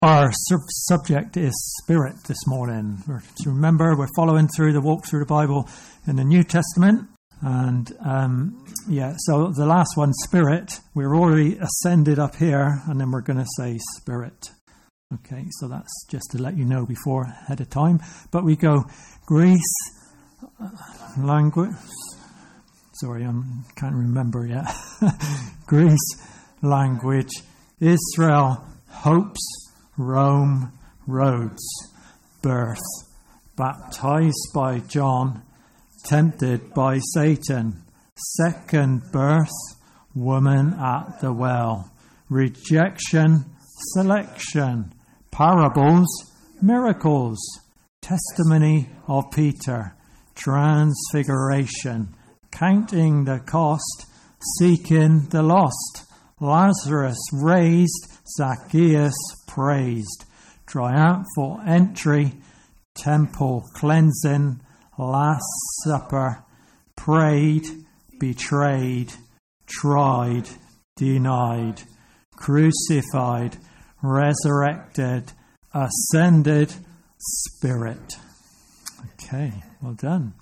Our subject is spirit this morning. Remember, we're following through the walk through the Bible in the New Testament. And so the last one, spirit, we're already ascended up here, and then we're going to say spirit. Okay, so that's just to let you know before ahead of time. But we go Greece, language. Sorry, I can't remember yet. Greece, language, Israel, hopes, Rome, roads, birth, baptized by John, tempted by Satan, second birth, woman at the well, rejection, selection, parables, miracles, testimony of Peter, transfiguration, counting the cost, seeking the lost, Lazarus raised, Zacchaeus praised, triumphal entry, temple cleansing, Last Supper, prayed, betrayed, tried, denied, crucified, resurrected, ascended, spirit. Okay, well done.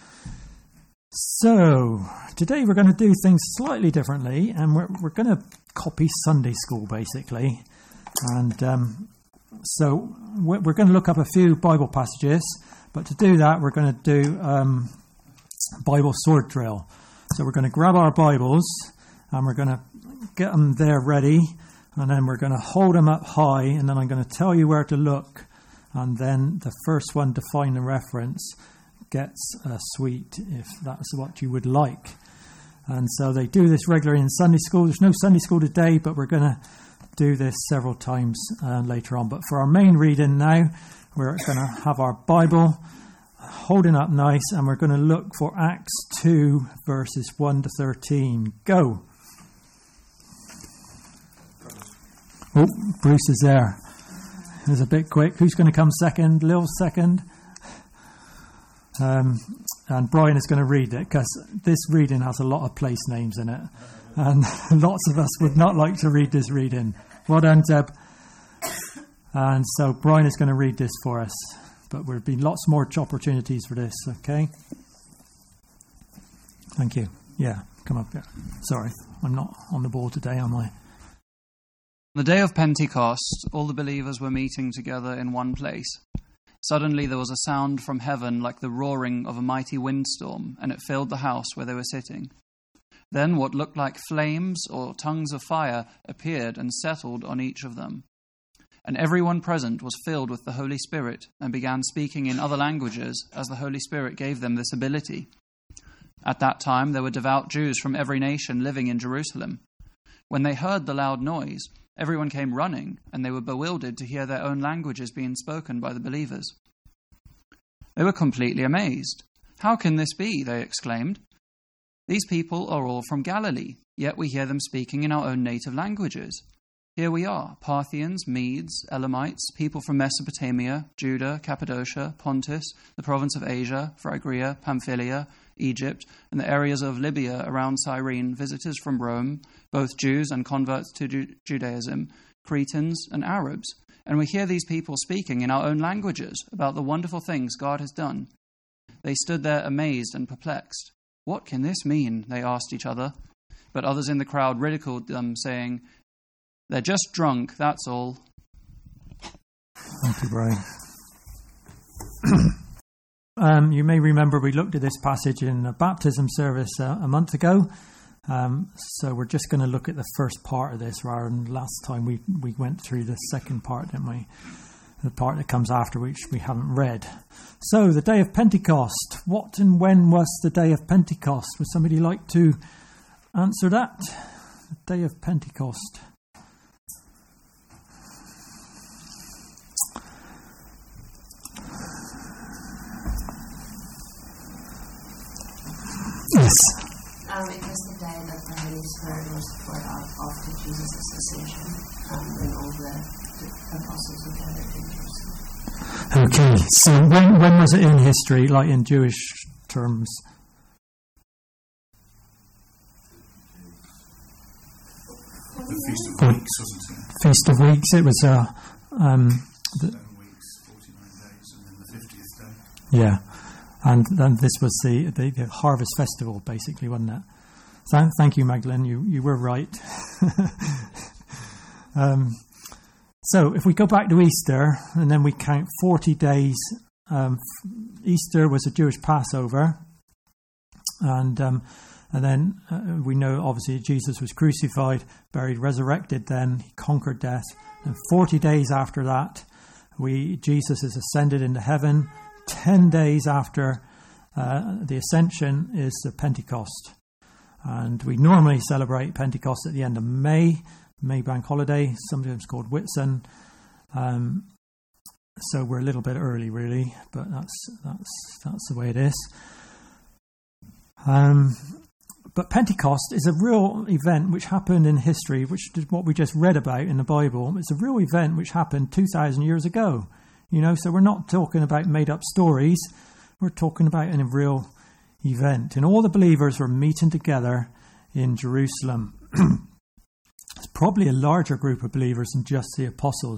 So, today we're going to do things slightly differently, and we're going to copy Sunday school, basically. And so we're going to look up a few Bible passages, but to do that, we're going to do Bible sword drill. So we're going to grab our Bibles, and we're going to get them there ready, and then we're going to hold them up high, and then I'm going to tell you where to look, and then the first one to find the reference gets a sweet, if that's what you would like. And so they do this regularly in Sunday school. There's no Sunday school today, but we're going to do this several times later on. But for our main reading now, we're going to have our Bible holding up nice, and we're going to look for Acts 2, verses 1 to 13. Go. Oh, Bruce is there. It was a bit quick. Who's going to come second? Lil second. And Brian is going to read it, because this reading has a lot of place names in it, and lots of us would not like to read this reading. Well done, Deb. And so Brian is going to read this for us, but there'll be lots more opportunities for this. Okay. Thank you. Yeah, come up here. Sorry, I'm not on the ball today, am I? On the day of Pentecost, all the believers were meeting together in one place. Suddenly there was a sound from heaven like the roaring of a mighty windstorm, and it filled the house where they were sitting. Then what looked like flames or tongues of fire appeared and settled on each of them. And everyone present was filled with the Holy Spirit and began speaking in other languages as the Holy Spirit gave them this ability. At that time there were devout Jews from every nation living in Jerusalem. When they heard the loud noise, everyone came running, and they were bewildered to hear their own languages being spoken by the believers. They were completely amazed. "How can this be?" they exclaimed. "These people are all from Galilee, yet we hear them speaking in our own native languages. Here we are, Parthians, Medes, Elamites, people from Mesopotamia, Judah, Cappadocia, Pontus, the province of Asia, Phrygia, Pamphylia, Egypt, and the areas of Libya around Cyrene, visitors from Rome, both Jews and converts to Judaism, Cretans and Arabs. And we hear these people speaking in our own languages about the wonderful things God has done." They stood there amazed and perplexed. "What can this mean?" they asked each other. But others in the crowd ridiculed them, saying, "They're just drunk, that's all." Thank you, Brian. You may remember we looked at this passage in a baptism service a month ago. So we're just going to look at the first part of this, rather than last time we went through the second part, didn't we? The part that comes after, which we haven't read. So the day of Pentecost. What and when was the day of Pentecost? Would somebody like to answer that? The day of Pentecost. Yes. It was the day that the Holy Spirit was poured out after Jesus' ascension, when all the apostles were gathered in Jerusalem. Okay, so when was it in history, like in Jewish terms? The Feast of Weeks, wasn't it? Feast of Weeks. It was 7 weeks, 49 days, and then the 50th day. Yeah, and then this was the harvest festival, basically, wasn't it? Thank you, Magdalene. You were right. So if we go back to Easter, and then we count 40 days, Easter was a Jewish Passover, and then we know, obviously, Jesus was crucified, buried, resurrected then, he conquered death, and 40 days after that, Jesus is ascended into heaven. 10 days after the ascension is the Pentecost. And we normally celebrate Pentecost at the end of May bank holiday, sometimes called Whitsun. So we're a little bit early, really, but that's the way it is. But Pentecost is a real event which happened in history, which is what we just read about in the Bible. It's a real event which happened 2,000 years ago. So we're not talking about made-up stories. We're talking about a real event. And all the believers were meeting together in Jerusalem. It's probably a larger group of believers than just the apostles.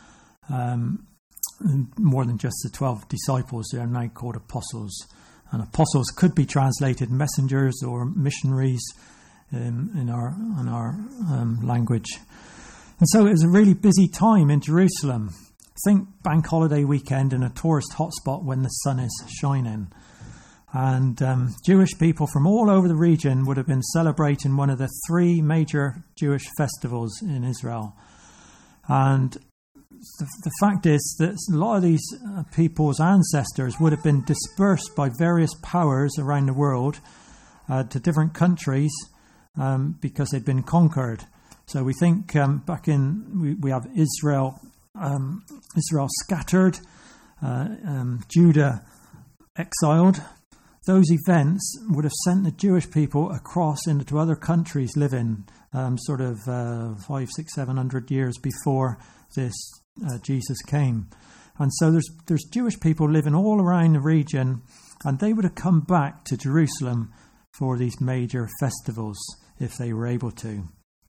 More than just the 12 disciples. They are now called apostles. And apostles could be translated messengers or missionaries in our language. And so it was a really busy time in Jerusalem. Think bank holiday weekend in a tourist hotspot when the sun is shining. And Jewish people from all over the region would have been celebrating one of the 3 major Jewish festivals in Israel. And the fact is that a lot of these people's ancestors would have been dispersed by various powers around the world to different countries because they'd been conquered. So we think we have Israel scattered, Judah exiled. Those events would have sent the Jewish people across into other countries living 500, 600, 700 years before this Jesus came. And so there's Jewish people living all around the region, and they would have come back to Jerusalem for these major festivals if they were able to.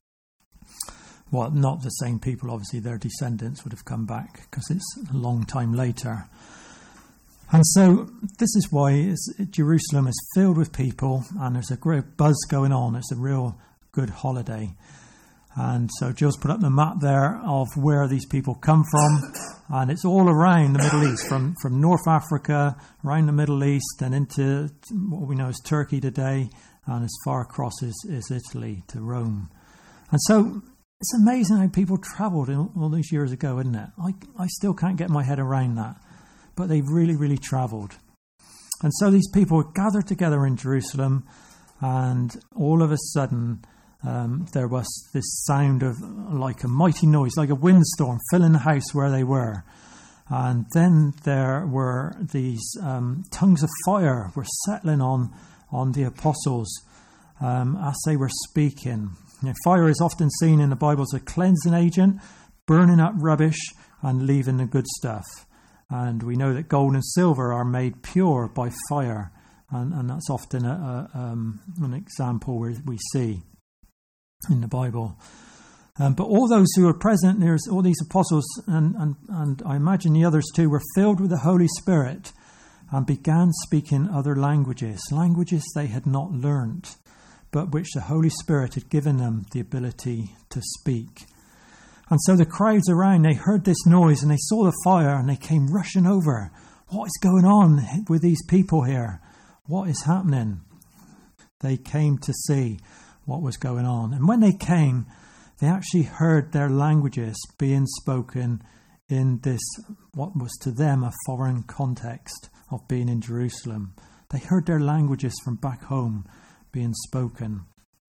Well, not the same people, obviously. Their descendants would have come back because it's a long time later. And so this is why Jerusalem is filled with people, and there's a great buzz going on. It's a real good holiday. And so Jill's put up the map there of where these people come from, and it's all around the Middle East, from North Africa, around the Middle East, and into what we know as Turkey today, and as far across as Italy to Rome. And so it's amazing how people travelled all these years ago, isn't it? I still can't get my head around that. But they really, really travelled. And so these people were gathered together in Jerusalem, and all of a sudden there was this sound of like a mighty noise, like a windstorm filling the house where they were. And then there were these tongues of fire were settling on the apostles as they were speaking. Fire is often seen in the Bible as a cleansing agent, burning up rubbish and leaving the good stuff. And we know that gold and silver are made pure by fire. And that's often an example we see in the Bible. But all those who were present, there's all these apostles, and I imagine the others too, were filled with the Holy Spirit and began speaking other languages they had not learnt, but which the Holy Spirit had given them the ability to speak. And so the crowds around, they heard this noise and they saw the fire and they came rushing over. What is going on with these people here? What is happening? They came to see what was going on. And when they came, they actually heard their languages being spoken in this, what was to them a foreign context of being in Jerusalem. They heard their languages from back home being spoken.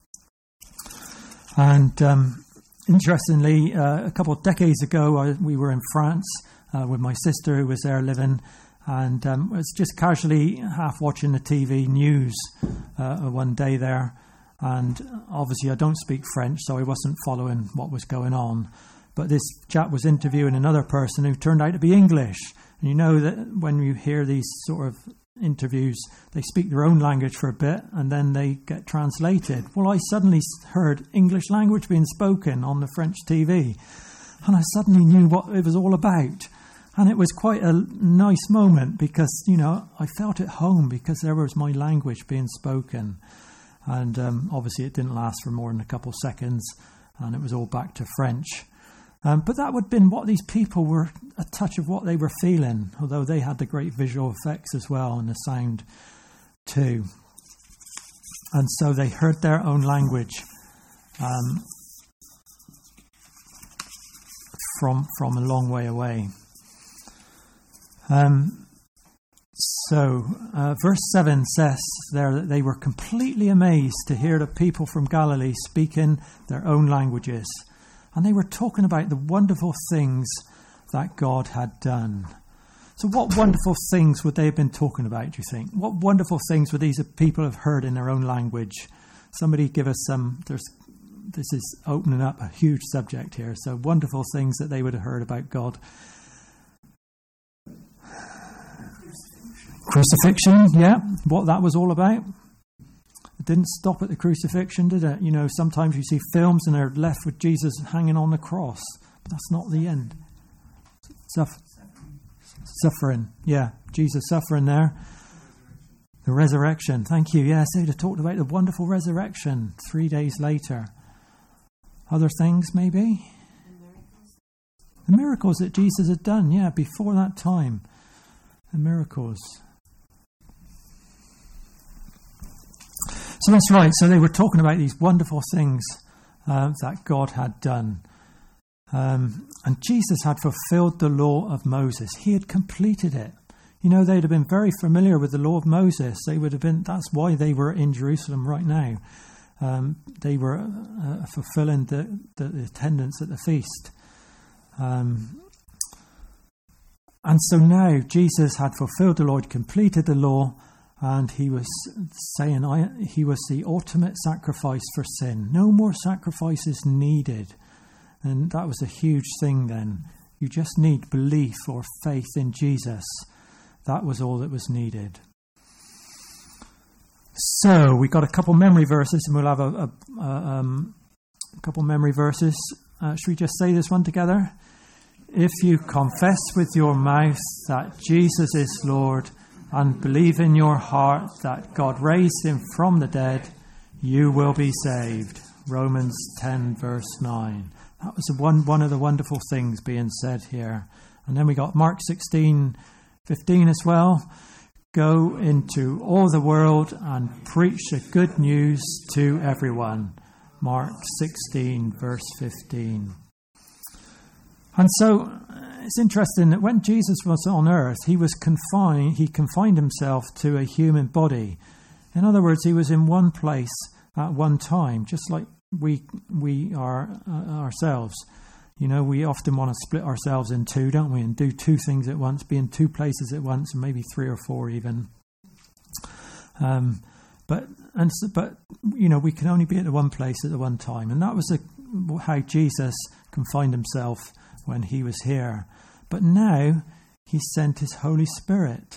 And interestingly, a couple of decades ago, we were in France with my sister who was there living, and was just casually half watching the TV news one day there. And obviously I don't speak French, so I wasn't following what was going on. But this chap was interviewing another person who turned out to be English. And you know that when you hear these sort of interviews, they speak their own language for a bit and then they get translated. Well, I suddenly heard English language being spoken on the French TV. And I suddenly knew what it was all about. And it was quite a nice moment because, I felt at home because there was my language being spoken. And obviously it didn't last for more than a couple of seconds, and it was all back to French. But that would have been what these people were, a touch of what they were feeling, although they had the great visual effects as well and the sound too. And so they heard their own language from a long way away. Verse 7 says there that they were completely amazed to hear the people from Galilee speaking their own languages. And they were talking about the wonderful things that God had done. So what wonderful things would they have been talking about, do you think? What wonderful things would these people have heard in their own language? Somebody give us some. This is opening up a huge subject here. So wonderful things that they would have heard about God. Crucifixion, yeah, what that was all about. It didn't stop at the crucifixion, did it? Sometimes you see films and they're left with Jesus hanging on the cross, but that's not the end. Suffering, yeah, Jesus suffering there. The resurrection, thank you. Yes, they'd have talked about the wonderful resurrection 3 days later. Other things, maybe? The miracles that Jesus had done, yeah, before that time. The miracles. So that's right. So they were talking about these wonderful things that God had done. And Jesus had fulfilled the law of Moses. He had completed it. They'd have been very familiar with the law of Moses. That's why they were in Jerusalem right now. They were fulfilling the attendance at the feast. And so now Jesus had fulfilled the law, completed the law, and he was saying he was the ultimate sacrifice for sin. No more sacrifices needed. And that was a huge thing then. You just need belief or faith in Jesus. That was all that was needed. So we got a couple memory verses, and we'll have a couple memory verses. Should we just say this one together? If you confess with your mouth that Jesus is Lord and believe in your heart that God raised him from the dead, you will be saved. Romans 10 verse 9. That was one of the wonderful things being said here. And then we got Mark 16:15 as well. Go into all the world and preach the good news to everyone. Mark 16 verse 15. And so it's interesting that when Jesus was on earth, he confined himself to a human body. In other words, he was in one place at one time, just like we are ourselves. We often want to split ourselves in two, don't we? And do two things at once, be in two places at once, and maybe three or four even. But we can only be at the one place at the one time. And that was how Jesus confined himself when he was here. But now he sent his Holy Spirit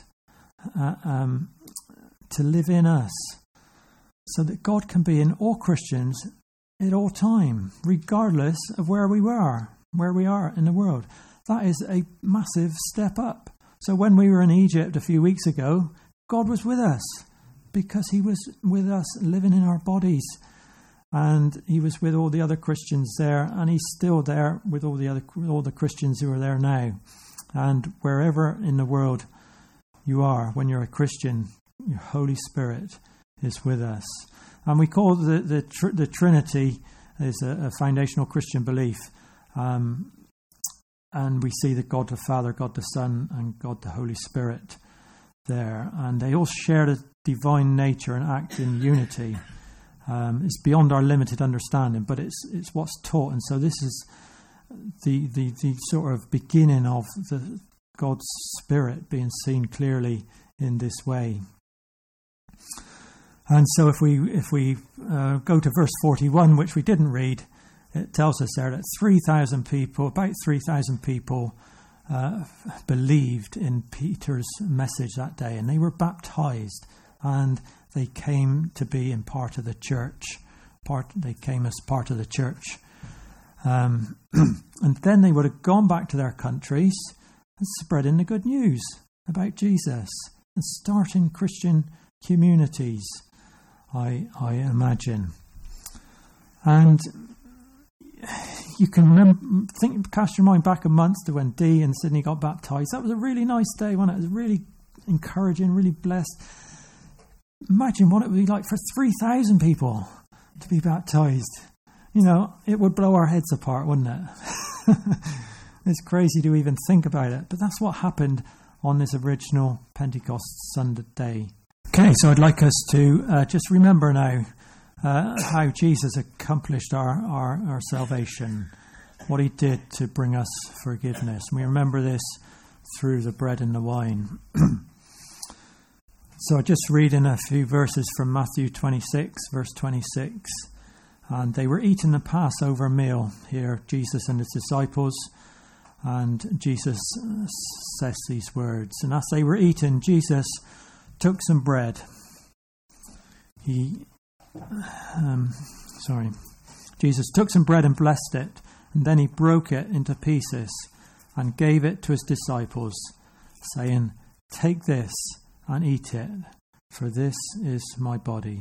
to live in us, so that God can be in all Christians at all time, regardless of where we are in the world. That is a massive step up. So when we were in Egypt a few weeks ago, God was with us because he was with us living in our bodies. And he was with all the other Christians there, and he's still there with all the Christians who are there now. And wherever in the world you are, when you're a Christian, your Holy Spirit is with us. And we call the Trinity is a foundational Christian belief. And we see that God the Father, God the Son, and God the Holy Spirit there. And they all share the divine nature and act in unity. It's beyond our limited understanding, but it's what's taught. And so this is the sort of beginning of God's Spirit being seen clearly in this way. And so if we go to verse 41, which we didn't read, it tells us there that about 3,000 people believed in Peter's message that day, and they were baptized, and they came to be in part of the church. They came as part of the church. And then they would have gone back to their countries and spreading the good news about Jesus and starting Christian communities, I imagine. And you can cast your mind back a month to when Dee and Sydney got baptised. That was a really nice day, wasn't it? It was really encouraging, really blessed. Imagine what it would be like for 3,000 people to be baptised. You know, it would blow our heads apart, wouldn't it? It's crazy to even think about it. But that's what happened on this original Pentecost Sunday day. Okay, so I'd like us to just remember now how Jesus accomplished our salvation, what he did to bring us forgiveness. And we remember this through the bread and the wine. So I just read in a few verses from Matthew 26, verse 26. And they were eating the Passover meal here, Jesus and his disciples. And Jesus says these words. And as they were eating, Jesus took some bread. Jesus took some bread and blessed it. And then he broke it into pieces and gave it to his disciples, saying, "Take this and eat it, for this is my body."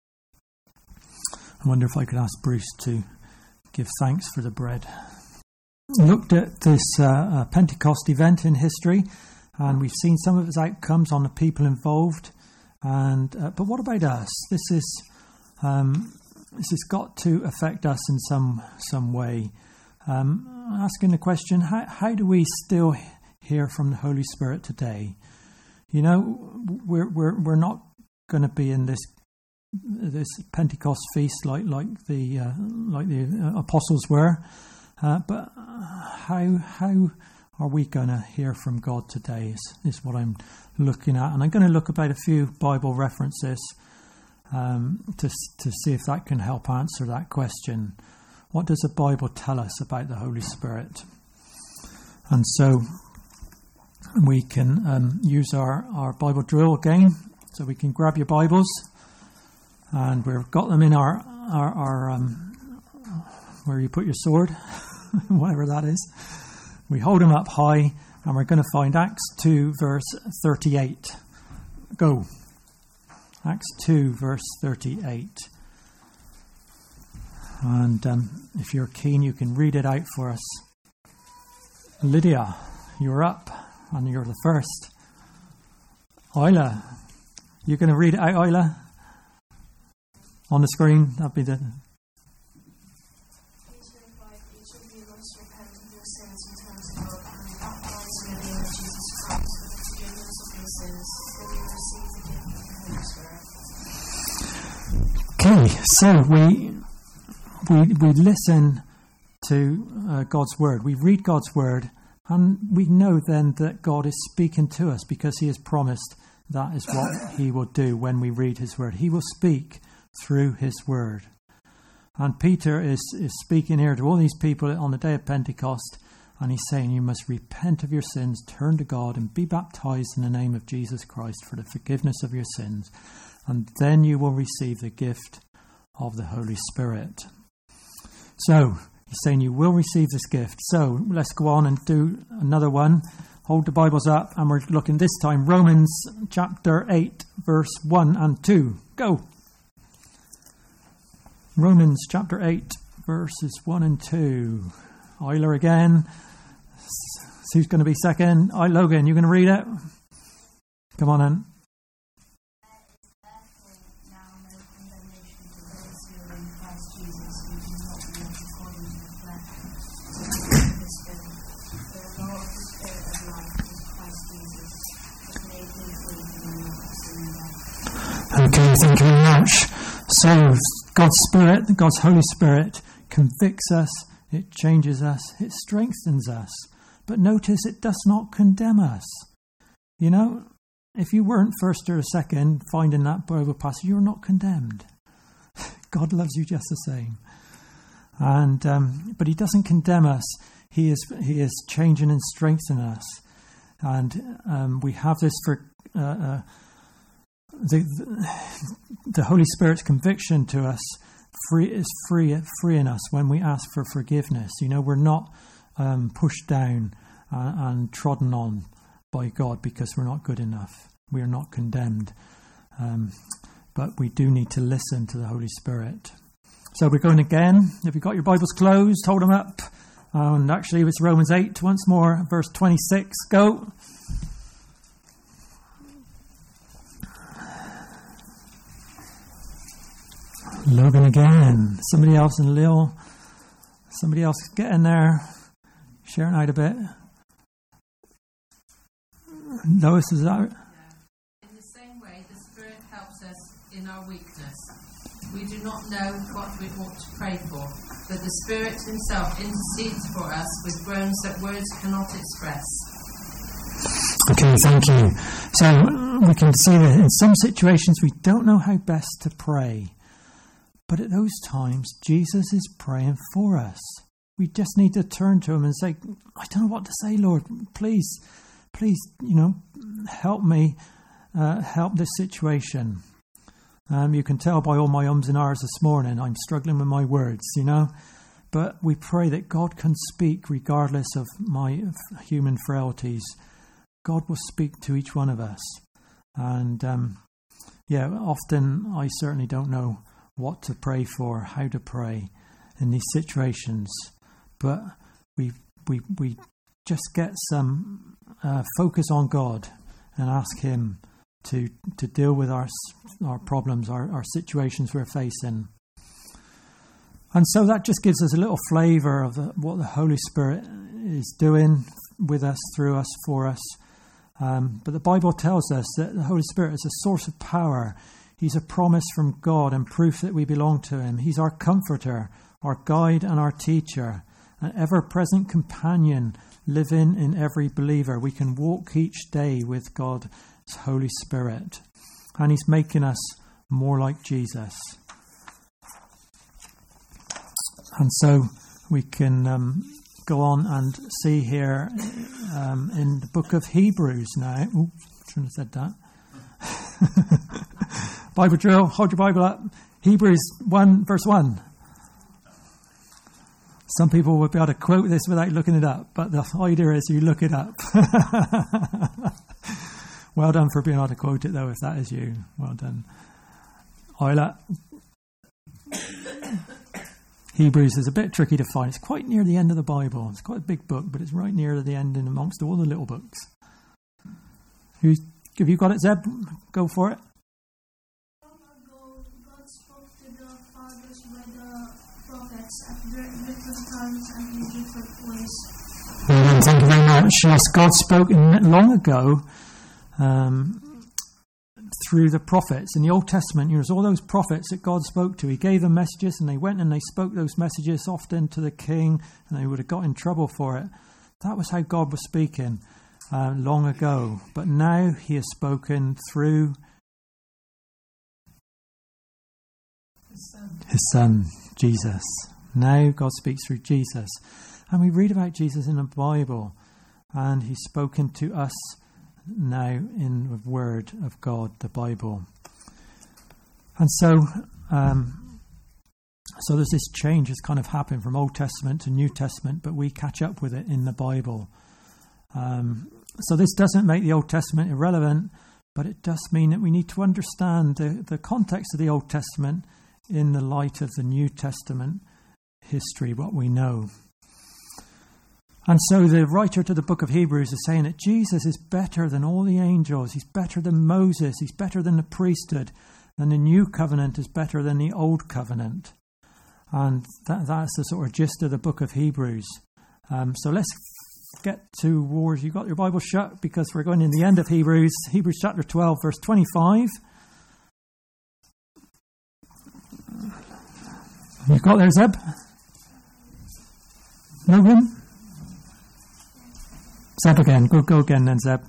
I wonder if I could ask Bruce to give thanks for the bread. Looked at this Pentecost event in history, and we've seen some of its outcomes on the people involved. But what about us? This has got to affect us in some way. Asking the question: how do we still hear from the Holy Spirit today? You know, we're not going to be in this Pentecost feast like the apostles were, but how are we going to hear from God today is what I'm looking at. And I'm going to look about a few Bible references to see if that can help answer that question. What does the Bible tell us about the Holy Spirit? And so we can use our Bible drill again. So we can grab your Bibles, and we've got them in our where you put your sword, whatever that is. We hold them up high, and we're going to find Acts 2, verse 38. Go. Acts 2, verse 38. And if you're keen, you can read it out for us. Lydia, you're up, and you're the first. Isla, you're going to read it out, Isla? On the screen, that'd be the... Each of you must repent of your sins and turn to God and be baptized in the name of Jesus Christ for the forgiveness of your sins, then you will receive the gift of the Holy Spirit. Okay, so we listen to God's word. We read God's word, and we know then that God is speaking to us because he has promised that is what he will do when we read his word. He will speak through his word. And Peter is speaking here to all these people on the day of Pentecost, and he's saying you must repent of your sins, turn to God, and be baptized in the name of Jesus Christ for the forgiveness of your sins, and then you will receive the gift of the Holy Spirit. So he's saying you will receive this gift. So let's go on and do another one. Hold the Bibles up, and we're looking this time Romans chapter 8, verse 1 and 2. Go. Romans chapter 8, verses 1 and 2. Euler again. Who's going to be second? Logan, you going to read it? Come on in. Okay, thank you very much. So, God's Spirit, God's Holy Spirit, convicts us, it changes us, it strengthens us. But notice it does not condemn us. You know, if you weren't first or second finding that Bible passage, you're not condemned. God loves you just the same. And but he doesn't condemn us. He is changing and strengthening us. And we have this for the Holy Spirit's conviction to us freeing us when we ask for forgiveness. We're not pushed down and trodden on by God because we're not good enough. We are not condemned. But we do need to listen to the Holy Spirit. So we're going again. If you've got your Bibles closed, hold them up. And actually, it's Romans 8 once more, verse 26. Go. Logan again. Somebody else in Lille. Somebody else get in there. Sharing out a bit. Lois is out. In the same way, the Spirit helps us in our weakness. We do not know what we ought to pray for, but the Spirit Himself intercedes for us with groans that words cannot express. Okay, thank you. So we can see that in some situations we don't know how best to pray. But at those times, Jesus is praying for us. We just need to turn to Him and say, I don't know what to say, Lord. Please, help me, help this situation. You can tell by all my ums and ahs this morning, I'm struggling with my words, But we pray that God can speak regardless of my human frailties. God will speak to each one of us. And, often I certainly don't know what to pray for, how to pray in these situations. But we just get some focus on God and ask Him to deal with our problems, our situations we're facing. And so that just gives us a little flavour of what the Holy Spirit is doing with us, through us, for us. But the Bible tells us that the Holy Spirit is a source of power. He's a promise from God and proof that we belong to Him. He's our comforter, our guide and our teacher, an ever-present companion living in every believer. We can walk each day with God's Holy Spirit. And He's making us more like Jesus. And so we can go on and see here in the book of Hebrews now. Oops, shouldn't have said that. Bible drill, hold your Bible up. Hebrews 1, verse 1. Some people would be able to quote this without looking it up, but the idea is you look it up. Well done for being able to quote it, though, if that is you. Well done. Isla. Hebrews is a bit tricky to find. It's quite near the end of the Bible. It's quite a big book, but it's right near the end in amongst all the little books. Have you got it, Zeb? Go for it. Long ago, God spoke to the fathers by the prophets at different times and in different ways. Well, thank you very much. Yes, God spoke long ago through the prophets. In the Old Testament, there's all those prophets that God spoke to. He gave them messages and they went and they spoke those messages often to the king, and they would have got in trouble for it. That was how God was speaking long ago. But now He has spoken through His Son, Jesus. Now God speaks through Jesus. And we read about Jesus in the Bible, and He's spoken to us now in the Word of God, the Bible. And so there's this change that's kind of happened from Old Testament to New Testament, but we catch up with it in the Bible. So this doesn't make the Old Testament irrelevant, but it does mean that we need to understand the context of the Old Testament in the light of the New Testament history, what we know. And so the writer to the book of Hebrews is saying that Jesus is better than all the angels. He's better than Moses. He's better than the priesthood. And the new covenant is better than the old covenant. And that's the sort of gist of the book of Hebrews. So let's get towards, you got your Bible shut, because we're going in the end of Hebrews. Hebrews chapter 12, verse 25. You've got there, Zeb? No room? Zeb again. Go again then, Zeb. Be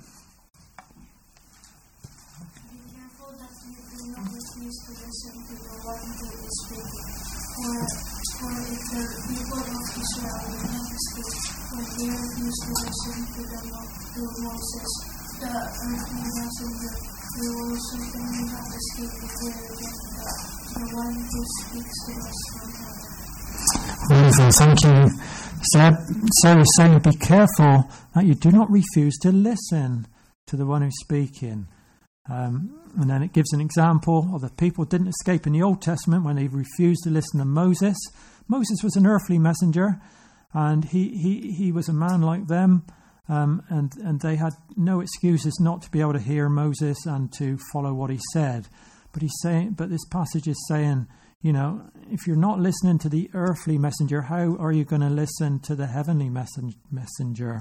careful that you do not refuse to listen to the one who is speaking. For if the people of Israel will not speak, when they refuse to listen to Moses, the earthly messenger, We will certainly not escape if we reject the one who speaks to us from heaven. Wonderful, thank you, Seb. So we're saying be careful that you do not refuse to listen to the one who's speaking. And then it gives an example of the people who didn't escape in the Old Testament when they refused to listen to Moses. Moses was an earthly messenger, and he was a man like them, and they had no excuses not to be able to hear Moses and to follow what he said. But this passage is saying, you know, if you're not listening to the earthly messenger, how are you going to listen to the heavenly messenger?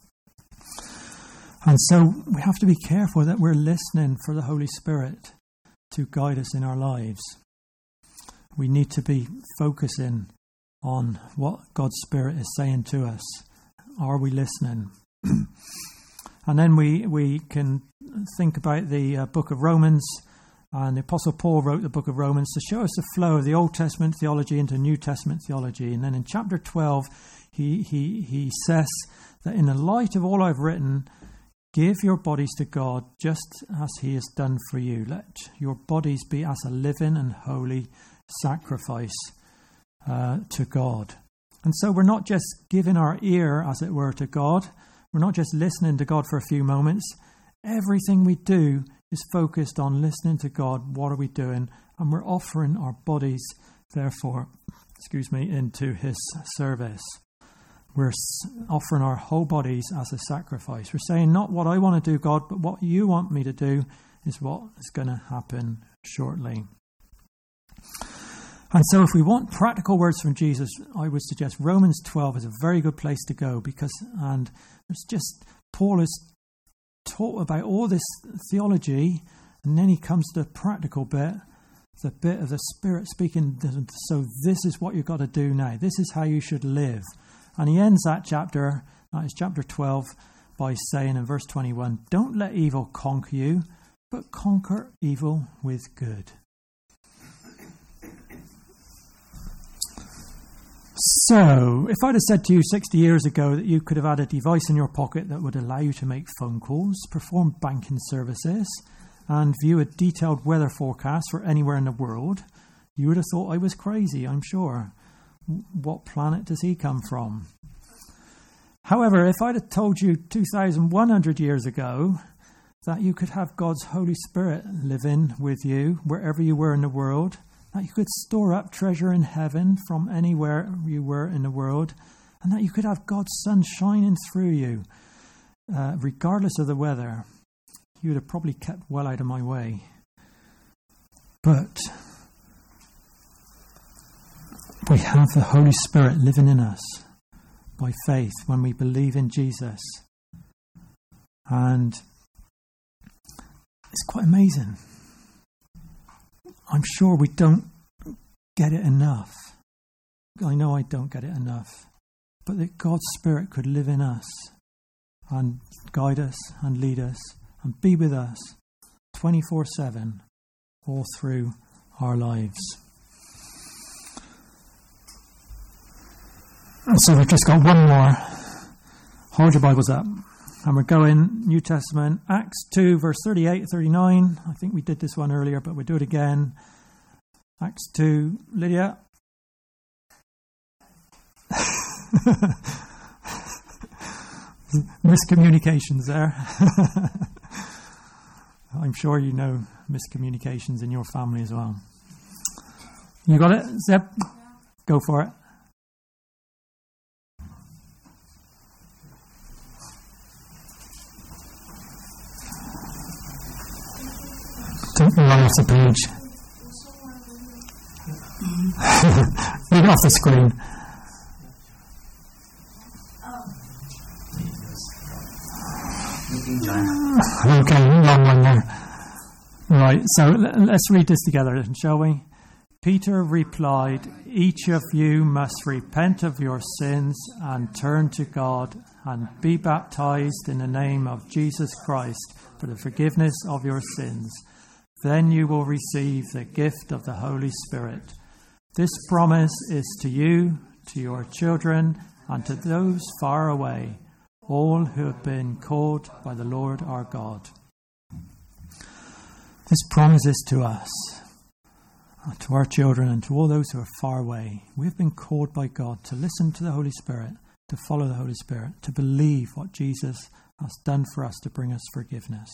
And so we have to be careful that we're listening for the Holy Spirit to guide us in our lives. We need to be focusing on what God's Spirit is saying to us. Are we listening? And then we can think about the book of Romans. And the Apostle Paul wrote the book of Romans to show us the flow of the Old Testament theology into New Testament theology. And then in chapter 12, he says that in the light of all I've written, give your bodies to God just as he has done for you. Let your bodies be as a living and holy sacrifice to God. And so we're not just giving our ear, as it were, to God. We're not just listening to God for a few moments. Everything we do is focused on listening to God. What are we doing? And we're offering our bodies, therefore, into his service. We're offering our whole bodies as a sacrifice. We're saying, not what I want to do, God, but what you want me to do is what is going to happen shortly. And so if we want practical words from Jesus, I would suggest Romans 12 is a very good place to go, and there's just, Paul has taught about all this theology, and then he comes to the practical bit, the bit of the Spirit speaking. So this is what you've got to do now. This is how you should live. And he ends that chapter, that is chapter 12, by saying in verse 21, don't let evil conquer you, but conquer evil with good. So, if I'd have said to you 60 years ago that you could have had a device in your pocket that would allow you to make phone calls, perform banking services, and view a detailed weather forecast for anywhere in the world, you would have thought I was crazy, I'm sure. What planet does he come from? However, if I'd have told you 2,100 years ago that you could have God's Holy Spirit living with you wherever you were in the world, that you could store up treasure in heaven from anywhere you were in the world, and that you could have God's sun shining through you, regardless of the weather, you would have probably kept well out of my way. But we have the Holy Spirit living in us by faith when we believe in Jesus. And it's quite amazing. I'm sure we don't get it enough. I know I don't get it enough. But that God's Spirit could live in us and guide us and lead us and be with us 24/7 all through our lives. And so we've just got one more. Hold your Bibles up. And we're going New Testament, Acts 2, verse 38, 39. I think we did this one earlier, but we'll do it again. Acts 2. Lydia? Miscommunications there. I'm sure you know miscommunications in your family as well. You got it, Zeb? Go for it. Don't run off the page. Read it off the screen. Okay, long one there. Right, so let's read this together, shall we? Peter replied, each of you must repent of your sins and turn to God and be baptized in the name of Jesus Christ for the forgiveness of your sins. Then you will receive the gift of the Holy Spirit. This promise is to you, to your children, and to those far away, all who have been called by the Lord our God. This promises to us, to our children and to all those who are far away. We've been called by God to listen to the Holy Spirit, to follow the Holy Spirit, to believe what Jesus has done for us to bring us forgiveness.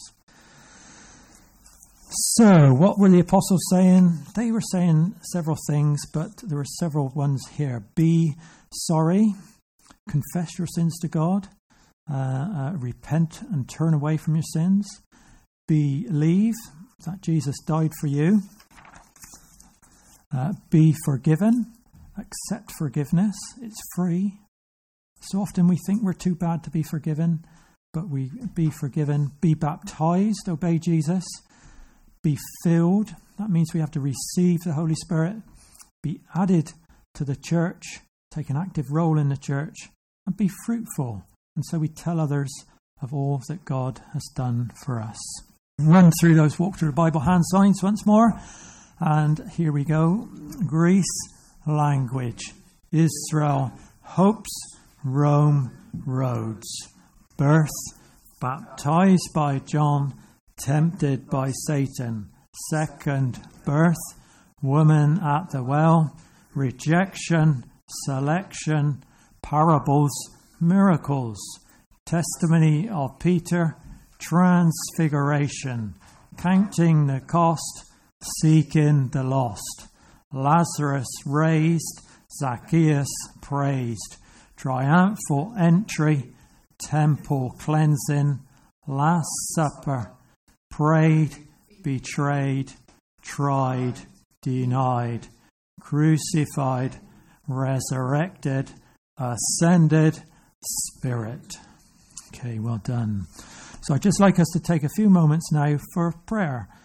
So, what were the apostles saying? They were saying several things, but there were several ones here. Be sorry, confess your sins to God, repent and turn away from your sins. Believe that Jesus died for you. Be forgiven, accept forgiveness. It's free. So often we think we're too bad to be forgiven, but we be forgiven. Be baptized, obey Jesus. Be filled, that means we have to receive the Holy Spirit. Be added to the church, take an active role in the church, and be fruitful. And so we tell others of all that God has done for us. Run through those walk through the Bible hand signs once more. And here we go. Greece, language. Israel, hopes. Rome, roads. Birth, baptized by John, tempted by Satan. Second birth, woman at the well. Rejection, selection, parables, miracles. Testimony of Peter, transfiguration. Counting the cost, seeking the lost. Lazarus raised, Zacchaeus praised. Triumphal entry, temple cleansing, Last Supper, prayed, betrayed, tried, denied, crucified, resurrected, ascended, Spirit. Okay, well done. So I'd just like us to take a few moments now for prayer.